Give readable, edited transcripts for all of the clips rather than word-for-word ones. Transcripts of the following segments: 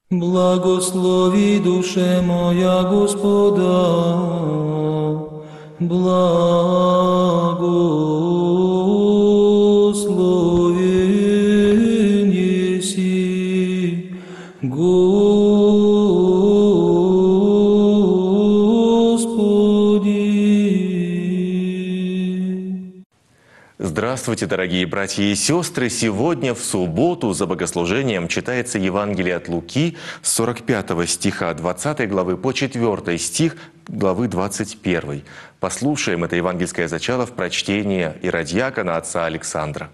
Благослови душе моя Господа, благословен еси Господи. Здравствуйте, дорогие братья и сестры! Сегодня, в субботу, за богослужением читается Евангелие от Луки с 45 стиха 20 главы по 4 стих главы 21. Послушаем это евангельское зачало в прочтении иродиакона отца Александра.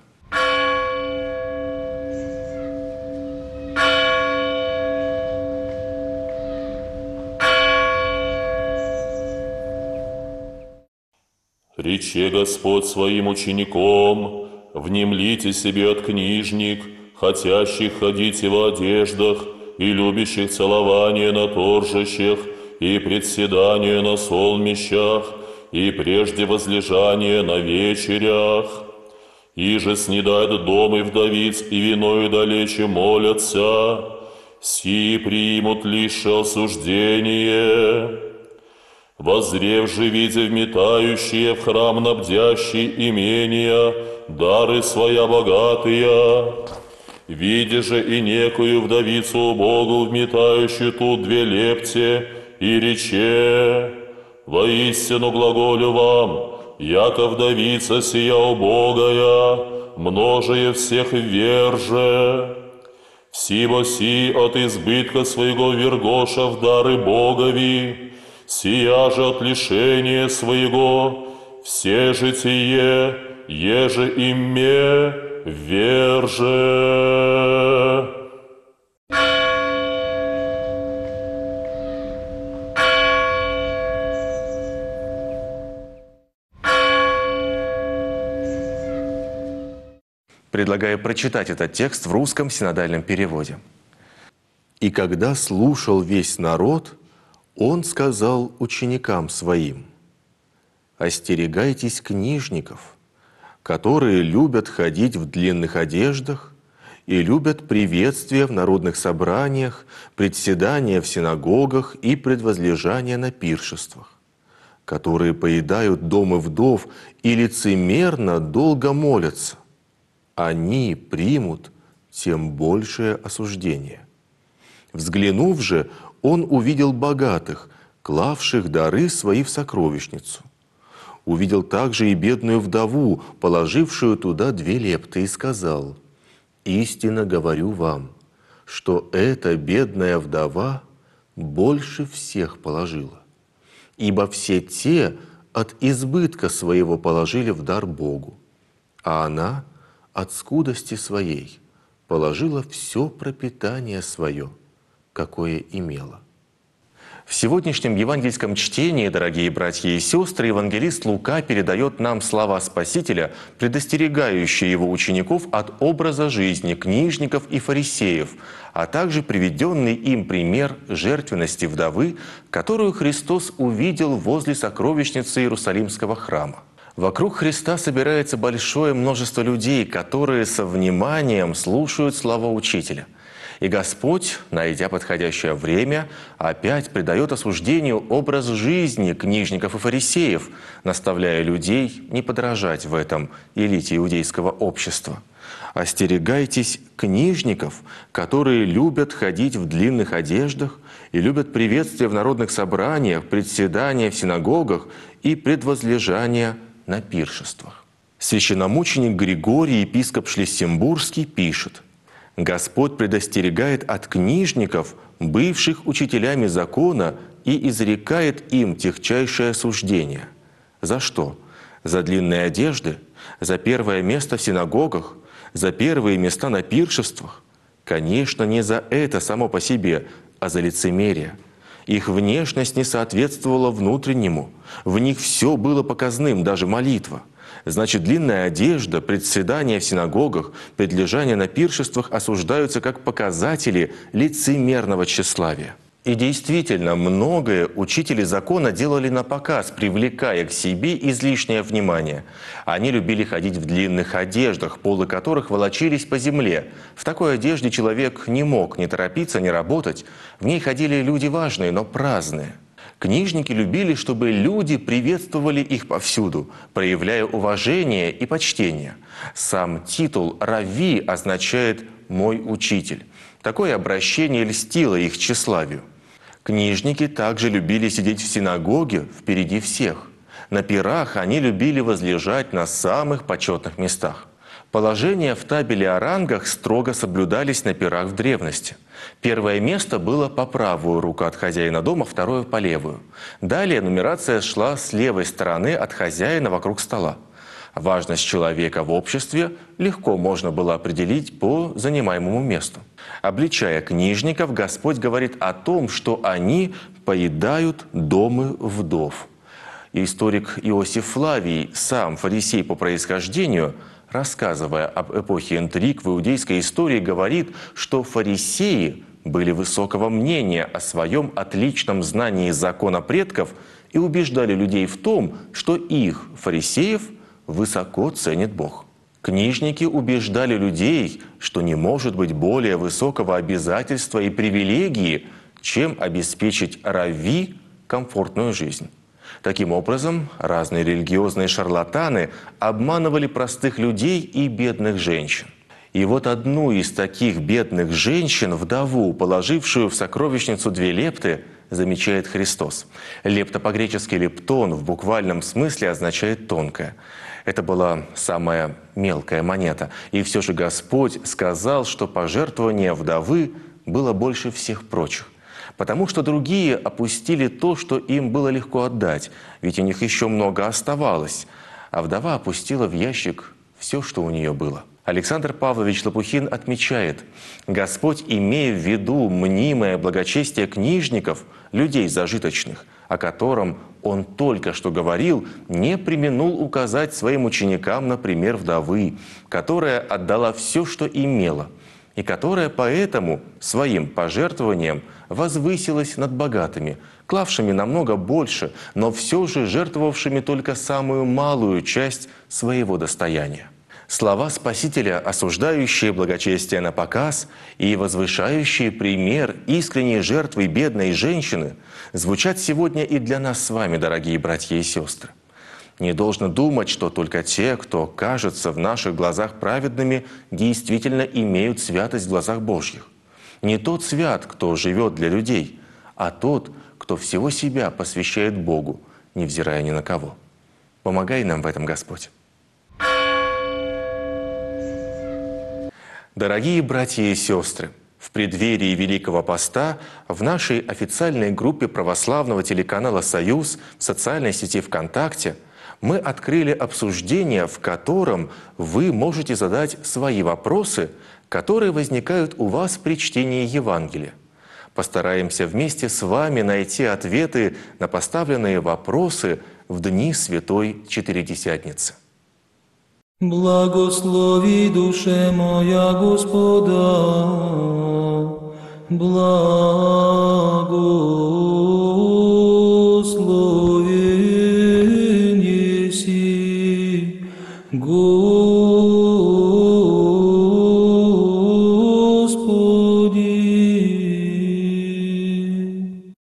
Рече Господь своим учеником: внемлите себе от книжник, хотящих ходить в одеждах, и любящих целование на торжищах, и председание на солмищах, и прежде возлежание на вечерях. Иже снедают дом и вдовиц, и виною далече молятся, сии примут лишь осуждение. Воззрев же, видя вметающие в храм набдящие имения, дары своя богатые, видя же и некую вдовицу Богу, вметающую тут 2 лепти, и рече: воистину глаголю вам, яко вдовица сия убогая, множие всех верже. Всего си от избытка своего вергоша в дары Богови, сия же от лишения своего, все же тие, еже име верже. Предлагаю прочитать этот текст в русском синодальном переводе. «И когда слушал весь народ, он сказал ученикам своим: остерегайтесь книжников, которые любят ходить в длинных одеждах и любят приветствия в народных собраниях, председания в синагогах и предвозлежания на пиршествах, которые поедают дома вдов и лицемерно долго молятся. Они примут тем большее осуждение. Взглянув же, он увидел богатых, клавших дары свои в сокровищницу. Увидел также и бедную вдову, положившую туда 2 лепты, и сказал: истинно говорю вам, что эта бедная вдова больше всех положила, ибо все те от избытка своего положили в дар Богу, а она от скудости своей положила все пропитание свое, какое имела». В сегодняшнем евангельском чтении, дорогие братья и сестры, евангелист Лука передает нам слова Спасителя, предостерегающие его учеников от образа жизни книжников и фарисеев, а также приведенный им пример жертвенности вдовы, которую Христос увидел возле сокровищницы Иерусалимского храма. Вокруг Христа собирается большое множество людей, которые со вниманием слушают слова Учителя. И Господь, найдя подходящее время, опять придает осуждению образ жизни книжников и фарисеев, наставляя людей не подражать в этом элите иудейского общества. «Остерегайтесь книжников, которые любят ходить в длинных одеждах и любят приветствия в народных собраниях, председания в синагогах и предвозлежания на пиршествах». Священномученик Григорий, епископ Шлиссембургский, пишет: «Господь предостерегает от книжников, бывших учителями закона, и изрекает им техчайшее осуждение. За что? За длинные одежды? За первое место в синагогах? За первые места на пиршествах? Конечно, не за это само по себе, а за лицемерие. Их внешность не соответствовала внутреннему. В них все было показным, даже молитва. Значит, длинная одежда, председание в синагогах, предлежание на пиршествах осуждаются как показатели лицемерного тщеславия. И действительно, многое учители закона делали на показ, привлекая к себе излишнее внимание. Они любили ходить в длинных одеждах, полы которых волочились по земле. В такой одежде человек не мог ни торопиться, ни работать. В ней ходили люди важные, но праздные. Книжники любили, чтобы люди приветствовали их повсюду, проявляя уважение и почтение. Сам титул «Равви» означает «мой учитель». Такое обращение льстило их тщеславию. Книжники также любили сидеть в синагоге впереди всех. На пирах они любили возлежать на самых почетных местах. Положения в табеле о рангах строго соблюдались на пирах в древности. Первое место было по правую руку от хозяина дома, второе по левую. Далее нумерация шла с левой стороны от хозяина вокруг стола. Важность человека в обществе легко можно было определить по занимаемому месту. Обличая книжников, Господь говорит о том, что они поедают дома вдов. Историк Иосиф Флавий, сам фарисей по происхождению, рассказывая об эпохе интриг в иудейской истории, говорит, что фарисеи были высокого мнения о своем отличном знании закона предков и убеждали людей в том, что их, фарисеев, высоко ценит Бог. Книжники убеждали людей, что не может быть более высокого обязательства и привилегии, чем обеспечить равви комфортную жизнь. Таким образом, разные религиозные шарлатаны обманывали простых людей и бедных женщин. И вот одну из таких бедных женщин, вдову, положившую в сокровищницу 2 лепты, замечает Христос. Лепта по-гречески «лептон» в буквальном смысле означает «тонкая». Это была самая мелкая монета. И все же Господь сказал, что пожертвование вдовы было больше всех прочих. Потому что другие опустили то, что им было легко отдать, ведь у них еще много оставалось. А вдова опустила в ящик все, что у нее было. Александр Павлович Лопухин отмечает: Господь, имея в виду мнимое благочестие книжников, людей зажиточных, о котором Он только что говорил, не преминул указать своим ученикам на пример вдовы, которая отдала все, что имела, и которая поэтому своим пожертвованием возвысилась над богатыми, клавшими намного больше, но все же жертвовавшими только самую малую часть своего достояния. Слова Спасителя, осуждающие благочестие на показ и возвышающие пример искренней жертвы бедной женщины, звучат сегодня и для нас с вами, дорогие братья и сестры. Не должно думать, что только те, кто кажется в наших глазах праведными, действительно имеют святость в глазах Божьих. Не тот свят, кто живет для людей, а тот, кто всего себя посвящает Богу, невзирая ни на кого. Помогай нам в этом, Господь. Дорогие братья и сестры, в преддверии Великого Поста в нашей официальной группе православного телеканала «Союз» в социальной сети ВКонтакте мы открыли обсуждение, в котором вы можете задать свои вопросы, которые возникают у вас при чтении Евангелия. Постараемся вместе с вами найти ответы на поставленные вопросы в дни Святой Четыредесятницы. Благослови, душе моя, Господа, благо.